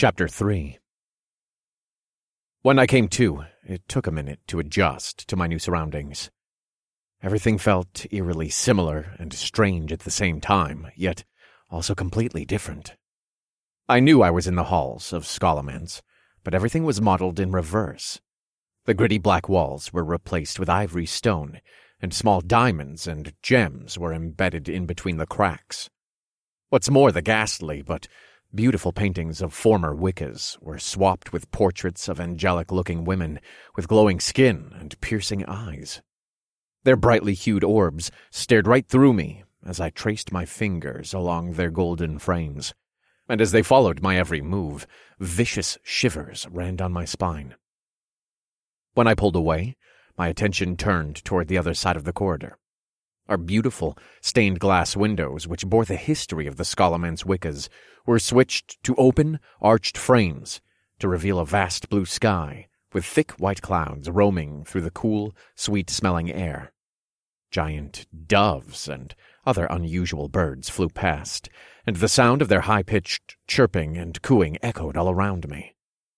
Chapter 3. When I came to, it took a minute to adjust to my new surroundings. Everything felt eerily similar and strange at the same time, yet also completely different. I knew I was in the halls of Scholomance, but everything was modeled in reverse. The gritty black walls were replaced with ivory stone, and small diamonds and gems were embedded in between the cracks. What's more, the ghastly but beautiful paintings of former Wiccas were swapped with portraits of angelic-looking women with glowing skin and piercing eyes. Their brightly hued orbs stared right through me as I traced my fingers along their golden frames, and as they followed my every move, vicious shivers ran down my spine. When I pulled away, my attention turned toward the other side of the corridor. Our beautiful stained glass windows, which bore the history of the Scholomance Wiccas, were switched to open, arched frames to reveal a vast blue sky with thick white clouds roaming through the cool, sweet-smelling air. Giant doves and other unusual birds flew past, and the sound of their high-pitched chirping and cooing echoed all around me.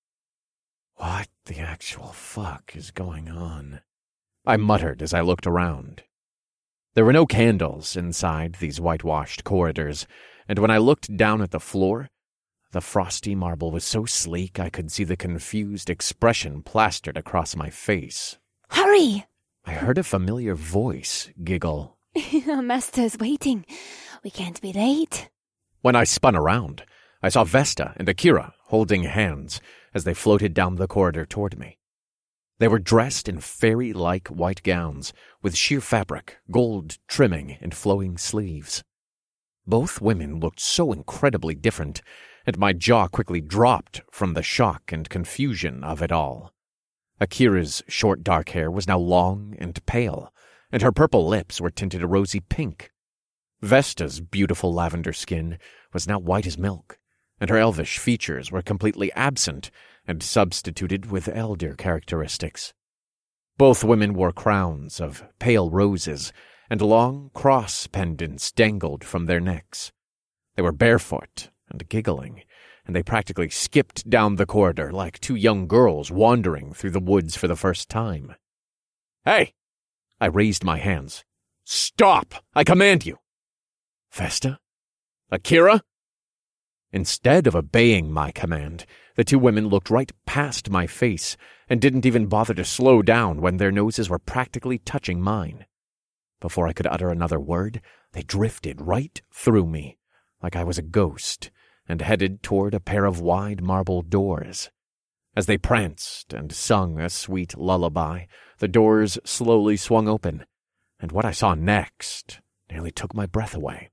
"What the actual fuck is going on?" I muttered as I looked around. There were no candles inside these whitewashed corridors, and when I looked down at the floor, the frosty marble was so sleek I could see the confused expression plastered across my face. "Hurry!" I heard a familiar voice giggle. "Our master's waiting. We can't be late." When I spun around, I saw Vesta and Akira holding hands as they floated down the corridor toward me. They were dressed in fairy-like white gowns with sheer fabric, gold trimming, and flowing sleeves. Both women looked so incredibly different, and my jaw quickly dropped from the shock and confusion of it all. Akira's short dark hair was now long and pale, and her purple lips were tinted a rosy pink. Vesta's beautiful lavender skin was now white as milk, and her elvish features were completely absent and substituted with elder characteristics. Both women wore crowns of pale roses, and long cross pendants dangled from their necks. They were barefoot and giggling, and they practically skipped down the corridor like two young girls wandering through the woods for the first time. "Hey!" I raised my hands. "Stop! I command you!" "Vesta? Akira?" Instead of obeying my command, the two women looked right past my face and didn't even bother to slow down when their noses were practically touching mine. Before I could utter another word, they drifted right through me, like I was a ghost, and headed toward a pair of wide marble doors. As they pranced and sung a sweet lullaby, the doors slowly swung open, and what I saw next nearly took my breath away.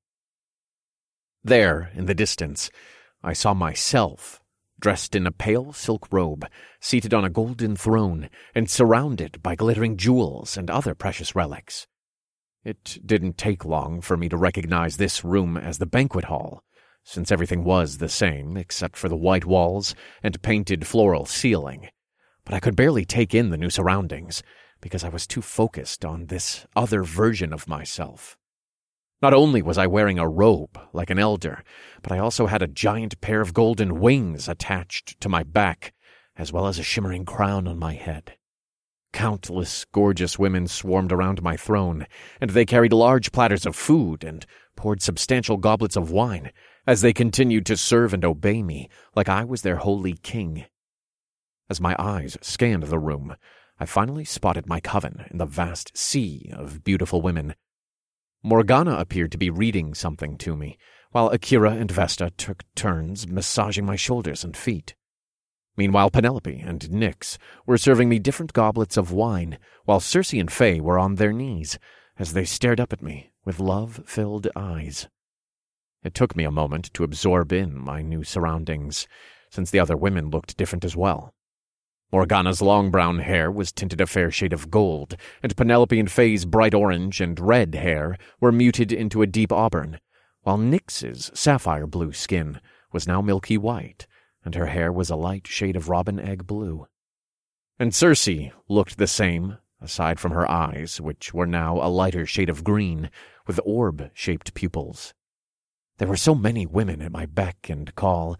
There, in the distance, I saw myself, dressed in a pale silk robe, seated on a golden throne, and surrounded by glittering jewels and other precious relics. It didn't take long for me to recognize this room as the banquet hall, since everything was the same except for the white walls and painted floral ceiling. But I could barely take in the new surroundings, because I was too focused on this other version of myself. Not only was I wearing a robe like an elder, but I also had a giant pair of golden wings attached to my back, as well as a shimmering crown on my head. Countless gorgeous women swarmed around my throne, and they carried large platters of food and poured substantial goblets of wine as they continued to serve and obey me like I was their holy king. As my eyes scanned the room, I finally spotted my coven in the vast sea of beautiful women. Morgana appeared to be reading something to me, while Akira and Vesta took turns massaging my shoulders and feet. Meanwhile, Penelope and Nyx were serving me different goblets of wine, while Circe and Faye were on their knees as they stared up at me with love-filled eyes. It took me a moment to absorb in my new surroundings, since the other women looked different as well. Morgana's long brown hair was tinted a fair shade of gold, and Penelope and Faye's bright orange and red hair were muted into a deep auburn, while Nyx's sapphire blue skin was now milky white, and her hair was a light shade of robin egg blue. And Circe looked the same, aside from her eyes, which were now a lighter shade of green, with orb-shaped pupils. There were so many women at my beck and call,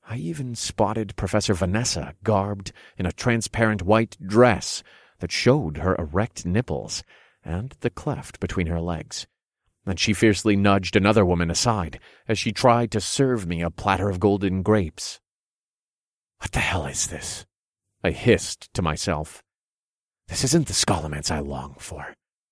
I even spotted Professor Vanessa garbed in a transparent white dress that showed her erect nipples and the cleft between her legs, and she fiercely nudged another woman aside as she tried to serve me a platter of golden grapes. What the hell is this? I hissed to myself. This isn't the Scholomance I long for.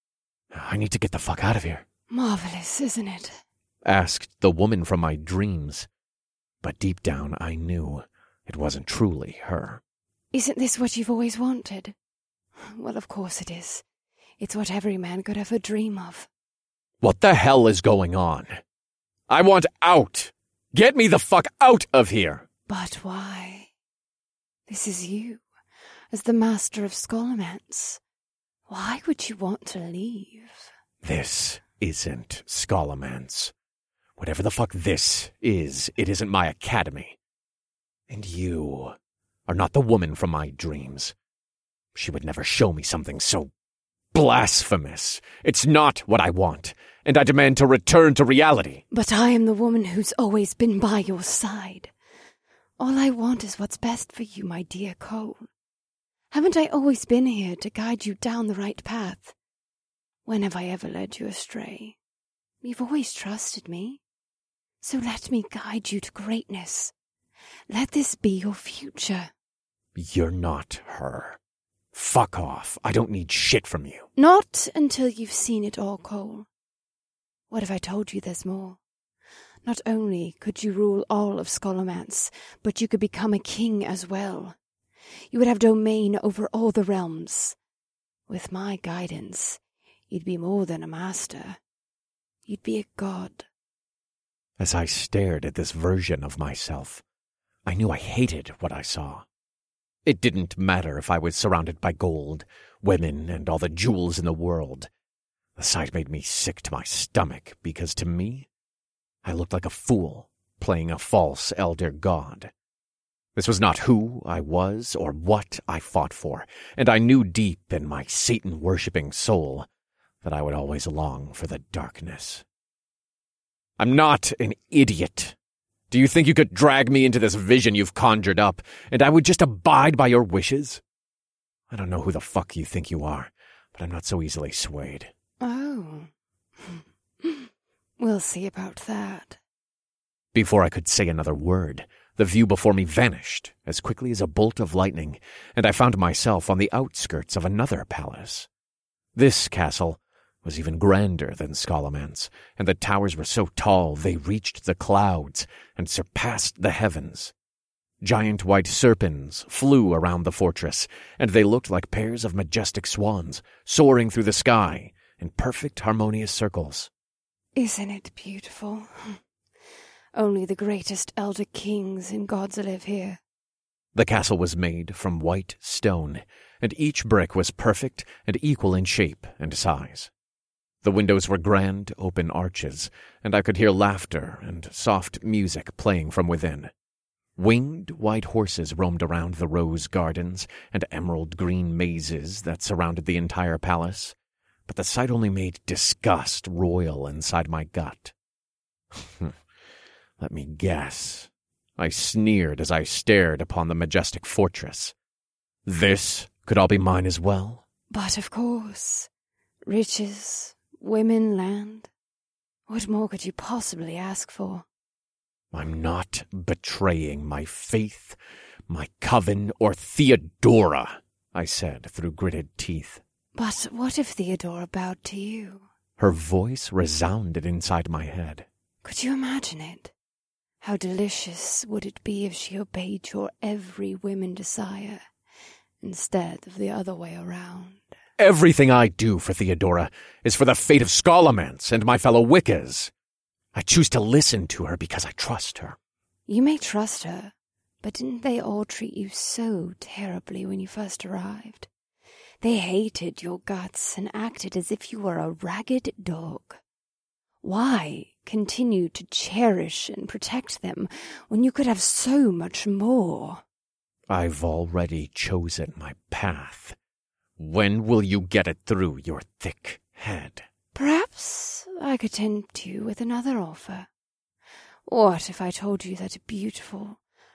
I need to get the fuck out of here. Marvelous, isn't it? Asked the woman from my dreams. But deep down I knew it wasn't truly her. Isn't this what you've always wanted? Well, of course it is. It's what every man could ever dream of. What the hell is going on? I want out! Get me the fuck out of here! But why? This is you, as the master of Scholomance. Why would you want to leave? This isn't Scholomance. Whatever the fuck this is, it isn't my academy. And you are not the woman from my dreams. She would never show me something so blasphemous. It's not what I want, and I demand to return to reality. But I am the woman who's always been by your side. All I want is what's best for you, my dear Cole. Haven't I always been here to guide you down the right path? When have I ever led you astray? You've always trusted me. So let me guide you to greatness. Let this be your future. You're not her. Fuck off. I don't need shit from you. Not until you've seen it all, Cole. What if I told you there's more? Not only could you rule all of Scholomance, but you could become a king as well. You would have domain over all the realms. With my guidance, you'd be more than a master. You'd be a god. As I stared at this version of myself, I knew I hated what I saw. It didn't matter if I was surrounded by gold, women, and all the jewels in the world. The sight made me sick to my stomach because to me, I looked like a fool playing a false elder god. This was not who I was or what I fought for, and I knew deep in my Satan-worshipping soul that I would always long for the darkness. I'm not an idiot. Do you think you could drag me into this vision you've conjured up, and I would just abide by your wishes? I don't know who the fuck you think you are, but I'm not so easily swayed. Oh. We'll see about that. Before I could say another word, the view before me vanished as quickly as a bolt of lightning, and I found myself on the outskirts of another palace. This castle was even grander than Scholomance, and the towers were so tall they reached the clouds and surpassed the heavens. Giant white serpents flew around the fortress, and they looked like pairs of majestic swans soaring through the sky in perfect harmonious circles. Isn't it beautiful? Only the greatest elder kings and gods live here. The castle was made from white stone, and each brick was perfect and equal in shape and size. The windows were grand, open arches, and I could hear laughter and soft music playing from within. Winged white horses roamed around the rose gardens and emerald-green mazes that surrounded the entire palace, but the sight only made disgust roil inside my gut. Let me guess. I sneered as I stared upon the majestic fortress. This could all be mine as well? But of course. Riches, women, land. What more could you possibly ask for? I'm not betraying my faith, my coven, or Theodora, I said through gritted teeth. But what if Theodora bowed to you? Her voice resounded inside my head. Could you imagine it? How delicious would it be if she obeyed your every whim and desire, instead of the other way around? Everything I do for Theodora is for the fate of Scholomance and my fellow Wiccas. I choose to listen to her because I trust her. You may trust her, but didn't they all treat you so terribly when you first arrived? They hated your guts and acted as if you were a ragged dog. Why continue to cherish and protect them when you could have so much more? I've already chosen my path. When will you get it through your thick head? Perhaps I could tempt you with another offer. What if I told you that a beautiful,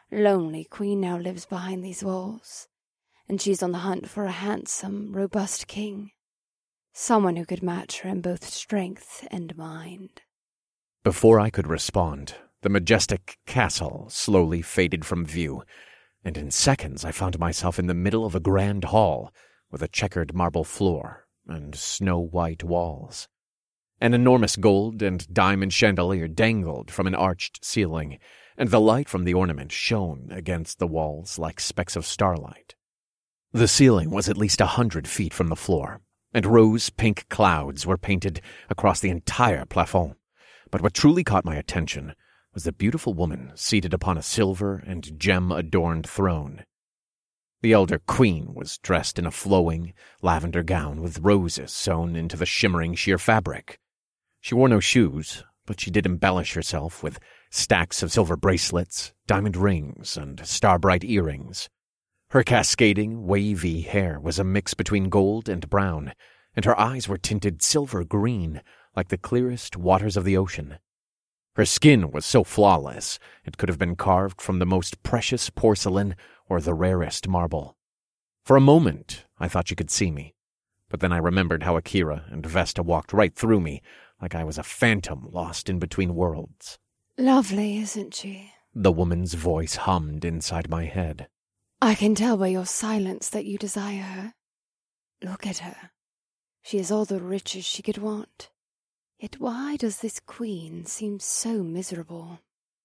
lonely queen now lives behind these walls, and she's on the hunt for a handsome, robust king. Someone who could match her in both strength and mind. Before I could respond, the majestic castle slowly faded from view, and in seconds I found myself in the middle of a grand hall with a checkered marble floor and snow-white walls. An enormous gold and diamond chandelier dangled from an arched ceiling, and the light from the ornament shone against the walls like specks of starlight. The ceiling was at least 100 feet from the floor, and rose-pink clouds were painted across the entire plafond. But what truly caught my attention was the beautiful woman seated upon a silver and gem-adorned throne. The elder queen was dressed in a flowing lavender gown with roses sewn into the shimmering sheer fabric. She wore no shoes, but she did embellish herself with stacks of silver bracelets, diamond rings, and star-bright earrings. Her cascading, wavy hair was a mix between gold and brown, and her eyes were tinted silver-green, like the clearest waters of the ocean. Her skin was so flawless, it could have been carved from the most precious porcelain or the rarest marble. For a moment, I thought she could see me, but then I remembered how Akira and Vesta walked right through me, like I was a phantom lost in between worlds. Lovely, isn't she? The woman's voice hummed inside my head. I can tell by your silence that you desire her. Look at her. She has all the riches she could want. Yet why does this queen seem so miserable?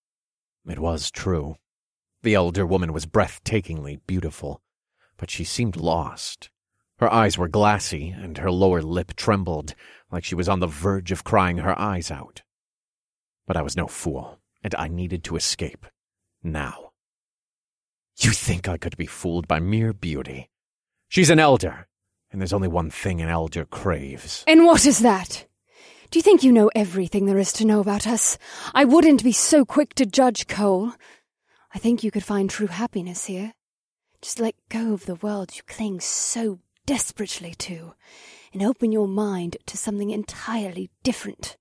It was true. The elder woman was breathtakingly beautiful, but she seemed lost. Her eyes were glassy, and her lower lip trembled, like she was on the verge of crying her eyes out. But I was no fool, and I needed to escape. Now. You think I could be fooled by mere beauty? She's an elder, and there's only one thing an elder craves. And what is that? Do you think you know everything there is to know about us? I wouldn't be so quick to judge, Cole. I think you could find true happiness here. Just let go of the world you cling so desperately to, and open your mind to something entirely different.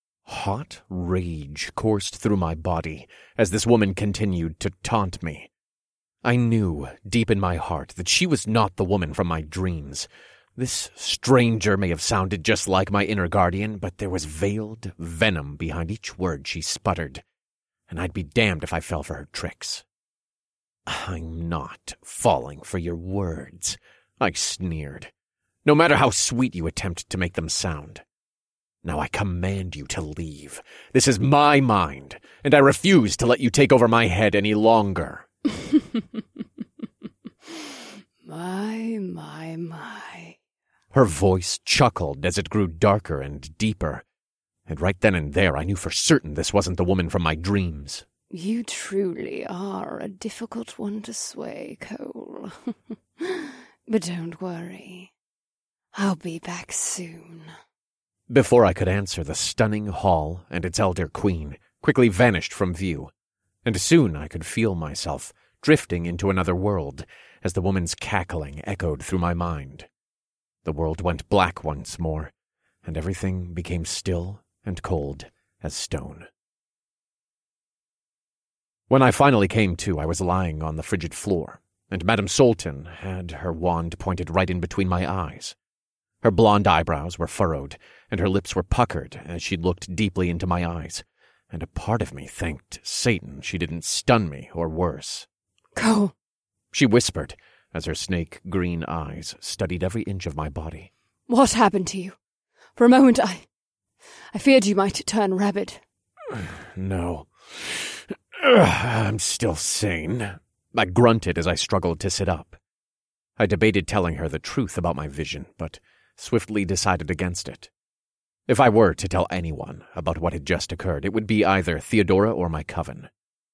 Hot rage coursed through my body as this woman continued to taunt me. I knew, deep in my heart, that she was not the woman from my dreams. This stranger may have sounded just like my inner guardian, but there was veiled venom behind each word she sputtered, and I'd be damned if I fell for her tricks. I'm not falling for your words, I sneered, no matter how sweet you attempt to make them sound. Now I command you to leave. This is my mind, and I refuse to let you take over my head any longer. My. Her voice chuckled as it grew darker and deeper, and right then and there I knew for certain this wasn't the woman from my dreams. You truly are a difficult one to sway, Cole. But don't worry. I'll be back soon. Before I could answer, the stunning hall and its elder queen quickly vanished from view, and soon I could feel myself drifting into another world as the woman's cackling echoed through my mind. The world went black once more, and everything became still and cold as stone. When I finally came to, I was lying on the frigid floor, and Madame Sultan had her wand pointed right in between my eyes. Her blonde eyebrows were furrowed, and her lips were puckered as she looked deeply into my eyes, and a part of me thanked Satan she didn't stun me or worse. Cole, she whispered as her snake-green eyes studied every inch of my body. What happened to you? For a moment I feared you might turn rabid. No. I'm still sane. I grunted as I struggled to sit up. I debated telling her the truth about my vision, but swiftly decided against it. If I were to tell anyone about what had just occurred, it would be either Theodora or my coven.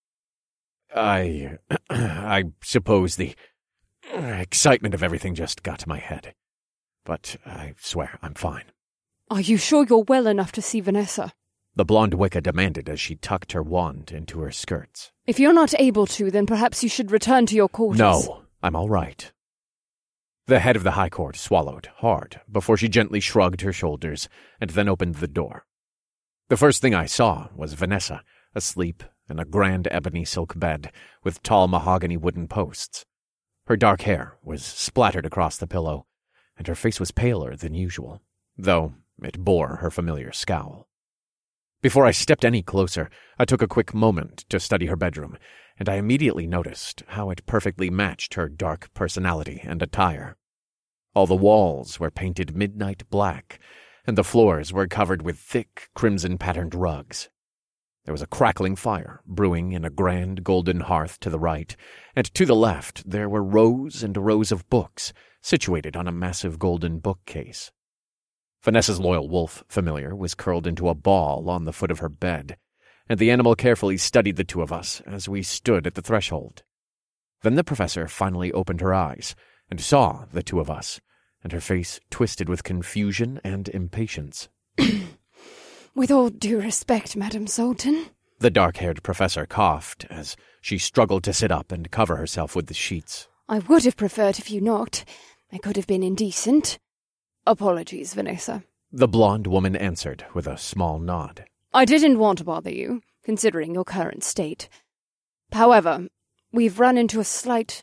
I suppose the excitement of everything just got to my head. But I swear I'm fine. Are you sure you're well enough to see Vanessa? The blonde Wicca demanded as she tucked her wand into her skirts. If you're not able to, then perhaps you should return to your quarters. No, I'm all right. The head of the High Court swallowed hard before she gently shrugged her shoulders and then opened the door. The first thing I saw was Vanessa, asleep in a grand ebony silk bed with tall mahogany wooden posts. Her dark hair was splattered across the pillow, and her face was paler than usual, though it bore her familiar scowl. Before I stepped any closer, I took a quick moment to study her bedroom, and I immediately noticed how it perfectly matched her dark personality and attire. All the walls were painted midnight black, and the floors were covered with thick, crimson-patterned rugs. There was a crackling fire brewing in a grand golden hearth to the right, and to the left there were rows and rows of books situated on a massive golden bookcase. Vanessa's loyal wolf familiar was curled into a ball on the foot of her bed, and the animal carefully studied the two of us as we stood at the threshold. Then the professor finally opened her eyes and saw the two of us, and her face twisted with confusion and impatience. With all due respect, Madam Sultan, the dark-haired professor coughed as she struggled to sit up and cover herself with the sheets. I would have preferred if you knocked. I could have been indecent. Apologies, Vanessa, the blonde woman answered with a small nod. I didn't want to bother you, considering your current state. However, we've run into a slight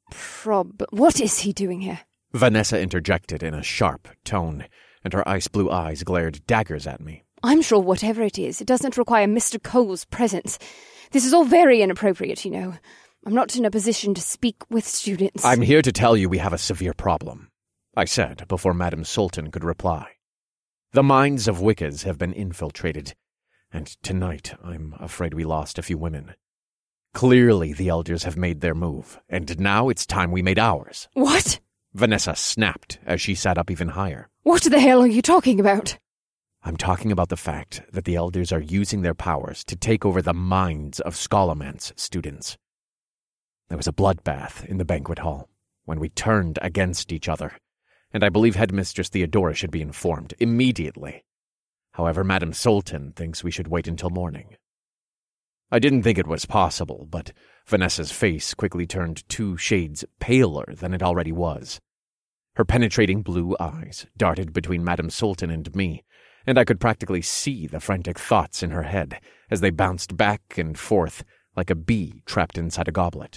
What is he doing here? Vanessa interjected in a sharp tone, and her ice-blue eyes glared daggers at me. I'm sure whatever it is, it doesn't require Mr. Cole's presence. This is all very inappropriate, you know. I'm not in a position to speak with students. I'm here to tell you we have a severe problem, I said before Madame Sultan could reply. The minds of Wiccas have been infiltrated, and tonight I'm afraid we lost a few women. Clearly the elders have made their move, and now it's time we made ours. What? Vanessa snapped as she sat up even higher. What the hell are you talking about? I'm talking about the fact that the elders are using their powers to take over the minds of Scholomance students. There was a bloodbath in the banquet hall when we turned against each other, and I believe Headmistress Theodora should be informed immediately. However, Madame Sultan thinks we should wait until morning. I didn't think it was possible, but Vanessa's face quickly turned 2 shades paler than it already was. Her penetrating blue eyes darted between Madame Sultan and me, and I could practically see the frantic thoughts in her head as they bounced back and forth like a bee trapped inside a goblet.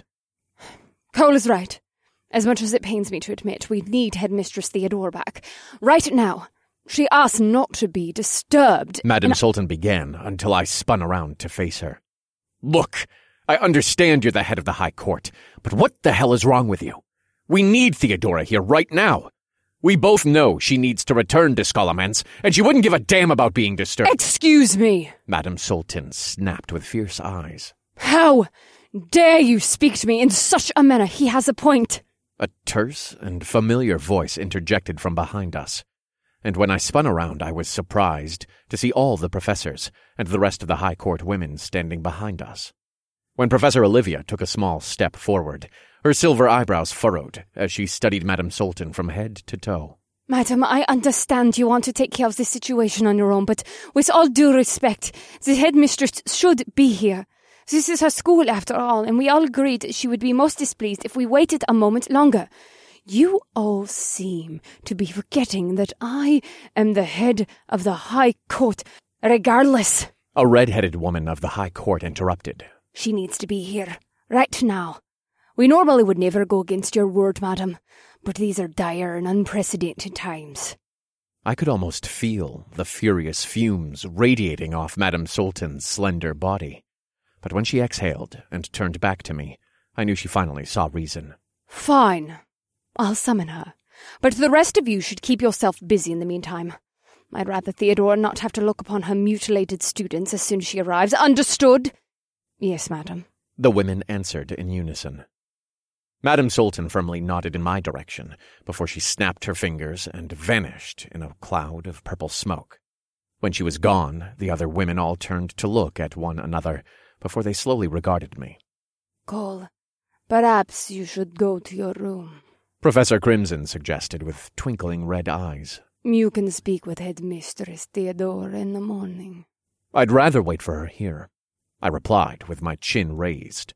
Cole is right. As much as it pains me to admit, we need Headmistress Theodora back. Right now. She asked not to be disturbed. Madame Sultan began until I spun around to face her. Look, I understand you're the head of the High Court, but what the hell is wrong with you? We need Theodora here right now. We both know she needs to return to Scholomance, and she wouldn't give a damn about being disturbed. Excuse me, Madame Sultan snapped with fierce eyes. How dare you speak to me in such a manner? He has a point. A terse and familiar voice interjected from behind us, and when I spun around I was surprised to see all the professors and the rest of the High Court women standing behind us. When Professor Olivia took a small step forward, her silver eyebrows furrowed as she studied Madame Sultan from head to toe. Madam, I understand you want to take care of this situation on your own, but with all due respect, the headmistress should be here. This is her school, after all, and we all agreed she would be most displeased if we waited a moment longer. You all seem to be forgetting that I am the head of the High Court, regardless. A red-headed woman of the High Court interrupted. She needs to be here, right now. We normally would never go against your word, madam, but these are dire and unprecedented times. I could almost feel the furious fumes radiating off Madame Sultan's slender body. But when she exhaled and turned back to me, I knew she finally saw reason. Fine. I'll summon her. But the rest of you should keep yourself busy in the meantime. I'd rather Theodora not have to look upon her mutilated students as soon as she arrives. Understood? Yes, madam. The women answered in unison. Madame Sultan firmly nodded in my direction before she snapped her fingers and vanished in a cloud of purple smoke. When she was gone, the other women all turned to look at one another before they slowly regarded me. Cole, perhaps you should go to your room, Professor Crimson suggested with twinkling red eyes. You can speak with Headmistress Theodora in the morning. I'd rather wait for her here, I replied with my chin raised.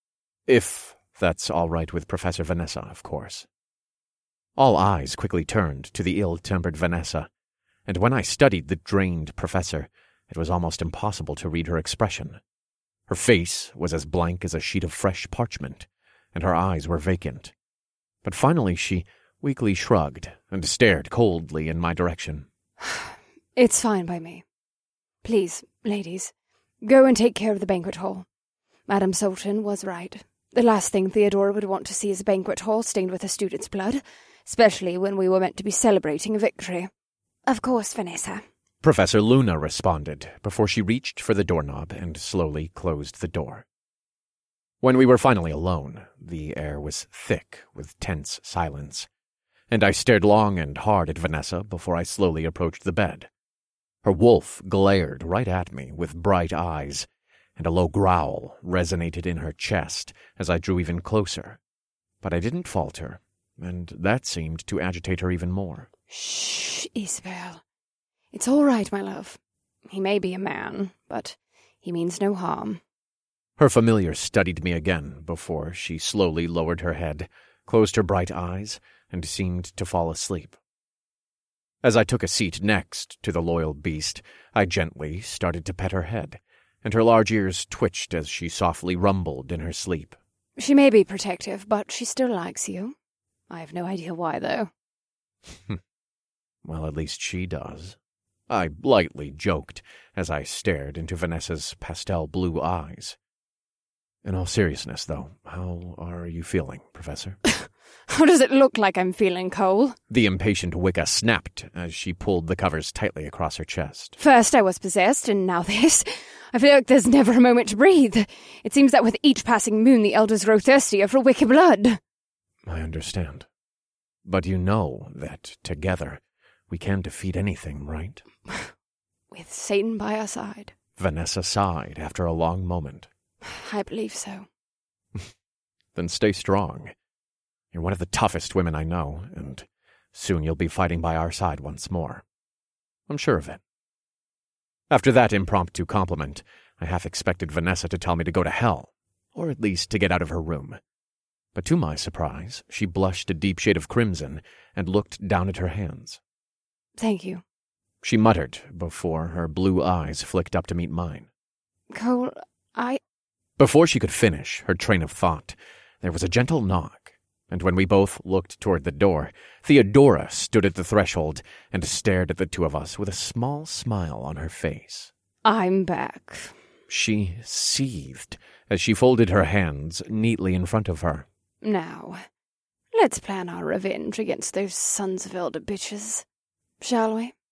If that's all right with Professor Vanessa, of course. All eyes quickly turned to the ill-tempered Vanessa, and when I studied the drained professor, it was almost impossible to read her expression. Her face was as blank as a sheet of fresh parchment, and her eyes were vacant. But finally she weakly shrugged and stared coldly in my direction. It's fine by me. Please, ladies, go and take care of the banquet hall. Madame Sultan was right. The last thing Theodora would want to see is a banquet hall stained with a student's blood, especially when we were meant to be celebrating a victory. Of course, Vanessa. Professor Luna responded before she reached for the doorknob and slowly closed the door. When we were finally alone, the air was thick with tense silence, and I stared long and hard at Vanessa before I slowly approached the bed. Her wolf glared right at me with bright eyes, and a low growl resonated in her chest as I drew even closer. But I didn't falter, and that seemed to agitate her even more. Shh, Isabel. It's all right, my love. He may be a man, but he means no harm. Her familiar studied me again before she slowly lowered her head, closed her bright eyes, and seemed to fall asleep. As I took a seat next to the loyal beast, I gently started to pet her head, and her large ears twitched as she softly rumbled in her sleep. She may be protective, but she still likes you. I have no idea why, though. Well, at least she does. I lightly joked as I stared into Vanessa's pastel blue eyes. In all seriousness, though, how are you feeling, Professor? How does it look like I'm feeling, Cole? The impatient Wicca snapped as she pulled the covers tightly across her chest. First I was possessed, and now this. I feel like there's never a moment to breathe. It seems that with each passing moon the elders grow thirstier for Wicca blood. I understand. But you know that, together, we can defeat anything, right? With Satan by our side. Vanessa sighed after a long moment. I believe so. Then stay strong. You're one of the toughest women I know, and soon you'll be fighting by our side once more. I'm sure of it. After that impromptu compliment, I half expected Vanessa to tell me to go to hell, or at least to get out of her room. But to my surprise, she blushed a deep shade of crimson and looked down at her hands. Thank you. She muttered before her blue eyes flicked up to meet mine. Cole, Before she could finish her train of thought, there was a gentle knock, and when we both looked toward the door, Theodora stood at the threshold and stared at the two of us with a small smile on her face. I'm back. She seethed as she folded her hands neatly in front of her. Now, let's plan our revenge against those sons of elder bitches, shall we?